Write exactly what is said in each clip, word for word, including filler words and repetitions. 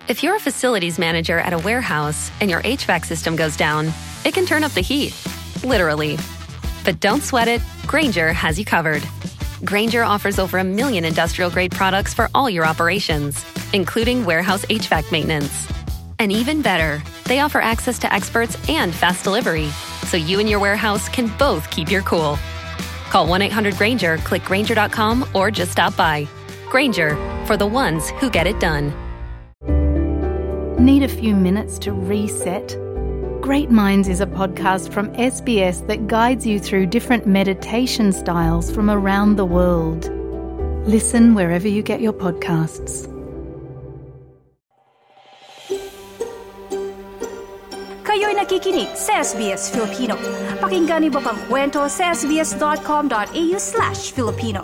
If you're a facilities manager at a warehouse and your H V A C system goes down, it can turn up the heat, literally. But don't sweat it, Grainger has you covered. Grainger offers over a million industrial-grade products for all your operations, including warehouse H V A C maintenance. And even better, they offer access to experts and fast delivery, so you and your warehouse can both keep your cool. Call one eight hundred Grainger, click Grainger dot com, or just stop by. Grainger, for the ones who get it done. Need a few minutes to reset? Great Minds is a podcast from S B S that guides you through different meditation styles from around the world. Listen wherever you get your podcasts. Kayo'y nakikinig sa S B S Filipino. Pakinggan niyo pa ang kwento sa sbs.com.au slash Filipino.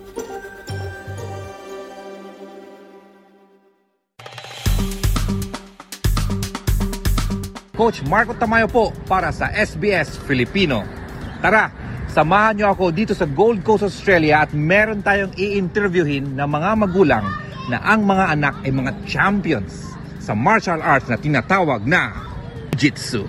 Coach Marco Tamayo po para sa S B S Filipino. Tara, samahan niyo ako dito sa Gold Coast, Australia at meron tayong i-interviewin na mga magulang na ang mga anak ay mga champions sa martial arts na tinatawag na Jiu-Jitsu.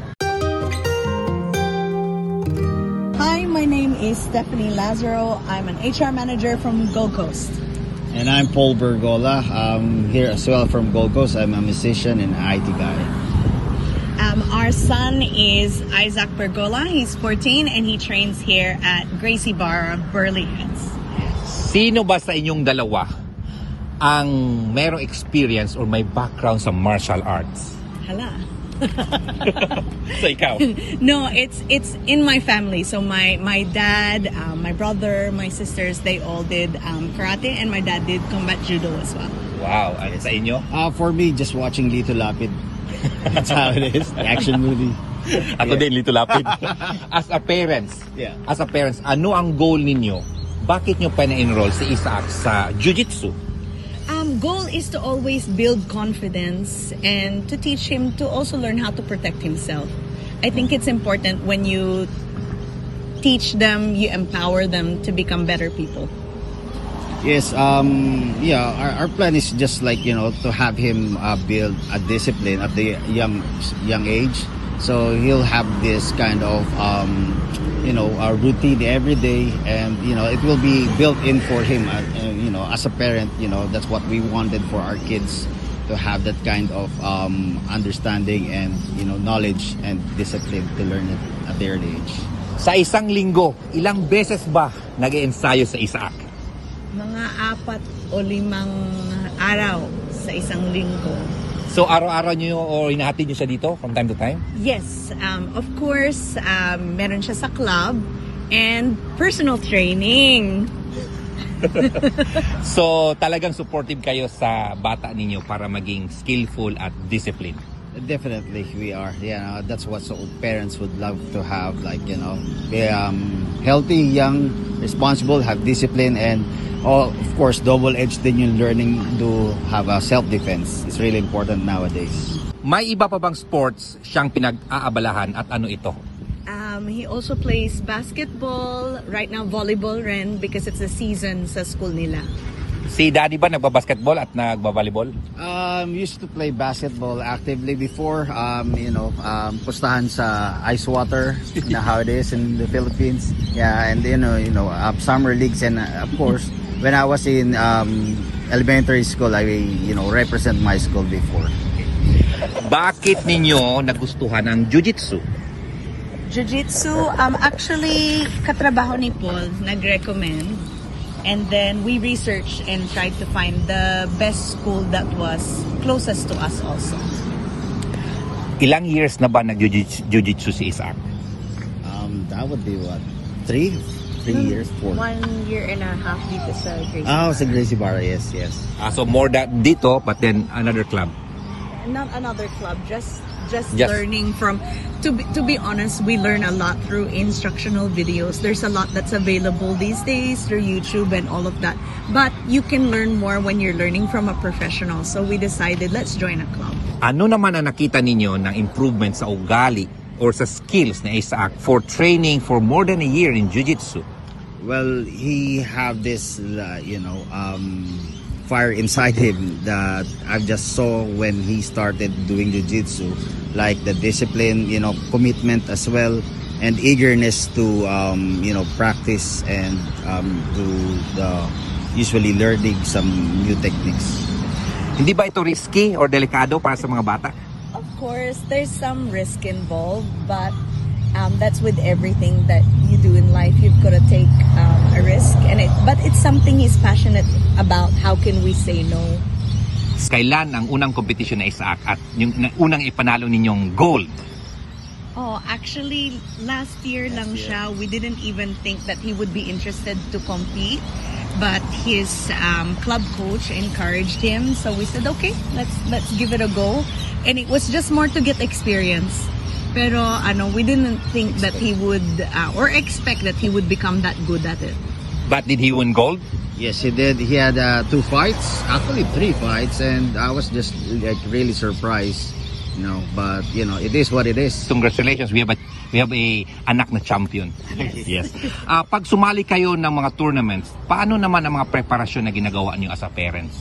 Hi, my name is Stephanie Lazaro. I'm an H R manager from Gold Coast. And I'm Paul Bergola. I'm here as well from Gold Coast. I'm a musician and I T guy. Um, our son is Isaac Bergola. He's fourteen and he trains here at Gracie Bar of Burley Heads. Sino ba sa inyong dalawa ang merong experience or may background sa martial arts? Hala. So ikaw? No, it's it's in my family. So my my dad, um, my brother, my sisters, they all did um, karate, and my dad did combat judo as well. Wow, at sa inyo? Uh, for me, just watching Lito Lapid. That's how it is. The action movie. Ako Yeah. din, Lito Lapid. As a parents, Yeah. as a parents, ano ang goal ninyo? Bakit nyo pa na-enroll si Isaac sa Jiu-Jitsu? Um, goal is to always build confidence and to teach him to also learn how to protect himself. I think it's important when you teach them, you empower them to become better people. Yes, um, yeah, our, our plan is just like, you know, to have him uh, build a discipline at the young young age. So he'll have this kind of, um, you know, a routine every day, and, you know, it will be built in for him. Uh, and, you know, as a parent, you know, that's what we wanted for our kids, to have that kind of um, understanding and, you know, knowledge and discipline to learn it at the early age. Sa isang linggo, ilang beses ba nag-ensayo sa Isaac? Mga apat o limang araw sa isang linggo. So araw-araw nyo o hinahatid nyo siya dito from time to time? Yes, um, of course, um, meron siya sa club and personal training. So talagang supportive kayo sa bata ninyo para maging skillful at disciplined? Definitely, we are. Yeah, that's what so parents would love to have. Like, you know, be um, healthy, young, responsible, have discipline, and all, of course, double-edged din yung learning to have a self-defense. It's really important nowadays. May iba pa bang sports siyang pinag-aabalahan at ano ito? Um, he also plays basketball, right now volleyball rin because it's the season sa school nila. Si Daddy ba nagbabasketball at nagbavolleyball? Um, used to play basketball actively before. Um, you know, um, pustahan sa ice water, you know how it is in the Philippines. Yeah, and you know, you know, uh, summer leagues, and uh, of course, when I was in um, elementary school, I you know represent my school before. Bakit ninyo nagustuhan ang Jiu-Jitsu? Jiu-Jitsu, um, actually, katrabaho ni Paul, nag-recommend. And then we researched and tried to find the best school that was closest to us also. Ilang years na ba nag-Jiu-Jitsu si Isaac? Um, that would be what, three, three years, four. One year and a half dito sa Gracie. Oh, sa Gracie Bar, yes, yes. Ah, so more that dito, but then another club. Not another club, just just Just- learning from. To be, to be honest, we learn a lot through instructional videos. There's a lot that's available these days through YouTube and all of that. But you can learn more when you're learning from a professional. So we decided, let's join a club. Ano naman ang nakita ninyo ng improvement sa ugali or sa skills ni Isaac for training for more than a year in Jiu-Jitsu? Well, he have this, uh, you know, um, fire inside him that I just saw when he started doing jiu-jitsu, like the discipline, you know, commitment as well, and eagerness to, um, you know, practice and um, to the usually learning some new techniques. Hindi ba ito risky or delikado para sa mga bata? Of course, there's some risk involved, but um, that's with everything that you do in life. You've got to take um, a risk, and it, but it's something he's passionate about. How can we say no? Kailan ang unang competition na Isaac at yung unang ipanalo ninyong gold? Oh, actually, last year lang siya. We didn't even think that he would be interested to compete. But his um, club coach encouraged him, so we said, okay, let's let's give it a go. And it was just more to get experience. Pero ano, we didn't think that he would uh, or expect that he would become that good at it. But did he win gold? Yes, he did. He had uh, two fights, actually three fights, and I was just like really surprised. You know, but you know, it is what it is. Congratulations, we have a we have a anak na champion. Yes. Uh, pag sumali kayo ng mga tournaments, paano naman ang mga preparasyon na ginagawa niyo as a parents?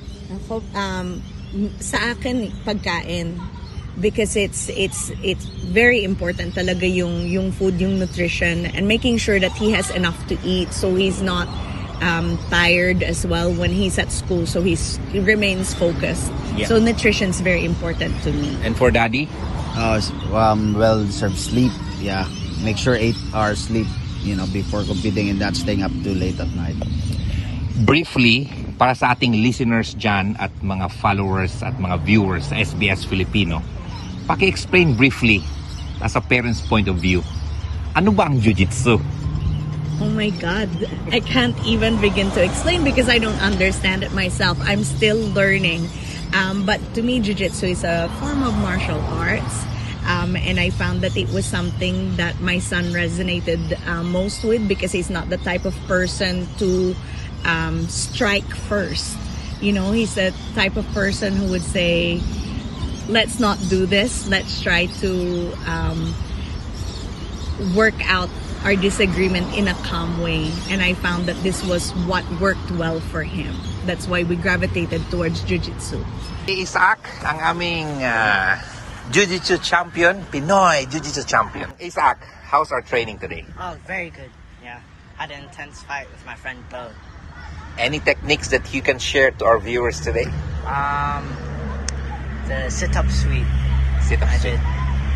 Um, sa akin pagkain, because it's it's it's very important talaga yung yung food, yung nutrition, and making sure that he has enough to eat so he's not um, tired as well when he's at school, so he's he remains focused. Yeah. So nutrition's very important to me. And for daddy? Uh, um, well, serve sleep. Yeah, make sure eight hours sleep. You know, before competing and not staying up too late at night. Briefly, para sa ating listeners dyan at mga followers at mga viewers sa S B S Filipino, paki-explain briefly as a parent's point of view. Ano ba ang jiu-jitsu? Oh my God, I can't even begin to explain because I don't understand it myself. I'm still learning. Um, but to me, jiu-jitsu is a form of martial arts. Um, and I found that it was something that my son resonated uh, most with because he's not the type of person to um, strike first. You know, he's the type of person who would say, let's not do this. Let's try to um, work out our disagreement in a calm way. And I found that this was what worked well for him. That's why we gravitated towards jiu-jitsu. Isaac, ang aming uh, jiu-jitsu champion, Pinoy jiu-jitsu champion. Isaac, how's our training today? Oh, very good. Yeah, had an intense fight with my friend Bo. Any techniques that you can share to our viewers today? Um, the sit-up sweep. Sit-up I sweep. did.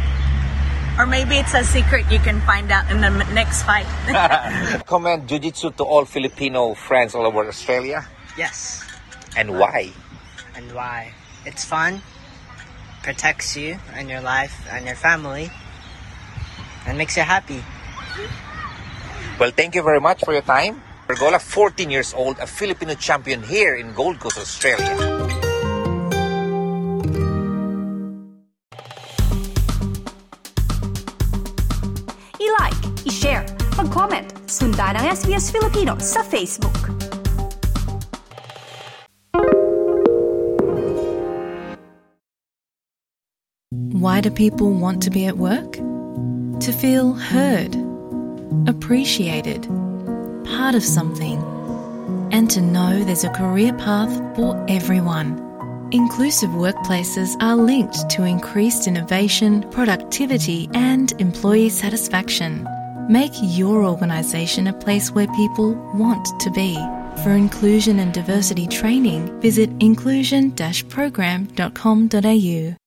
Or maybe it's a secret you can find out in the next fight. Recommend jiu-jitsu to all Filipino friends all over Australia? Yes. And why? And why? It's fun, protects you and your life and your family, and makes you happy. Well, thank you very much for your time. Pergola, fourteen years old, a Filipino champion here in Gold Coast, Australia. I-like, i-share, mag-comment, sundan ang S B S Filipino sa Facebook. Why do people want to be at work? To feel heard, appreciated, part of something, and to know there's a career path for everyone. Inclusive workplaces are linked to increased innovation, productivity, and employee satisfaction. Make your organisation a place where people want to be. For inclusion and diversity training, visit inclusion dash program dot com dot a u.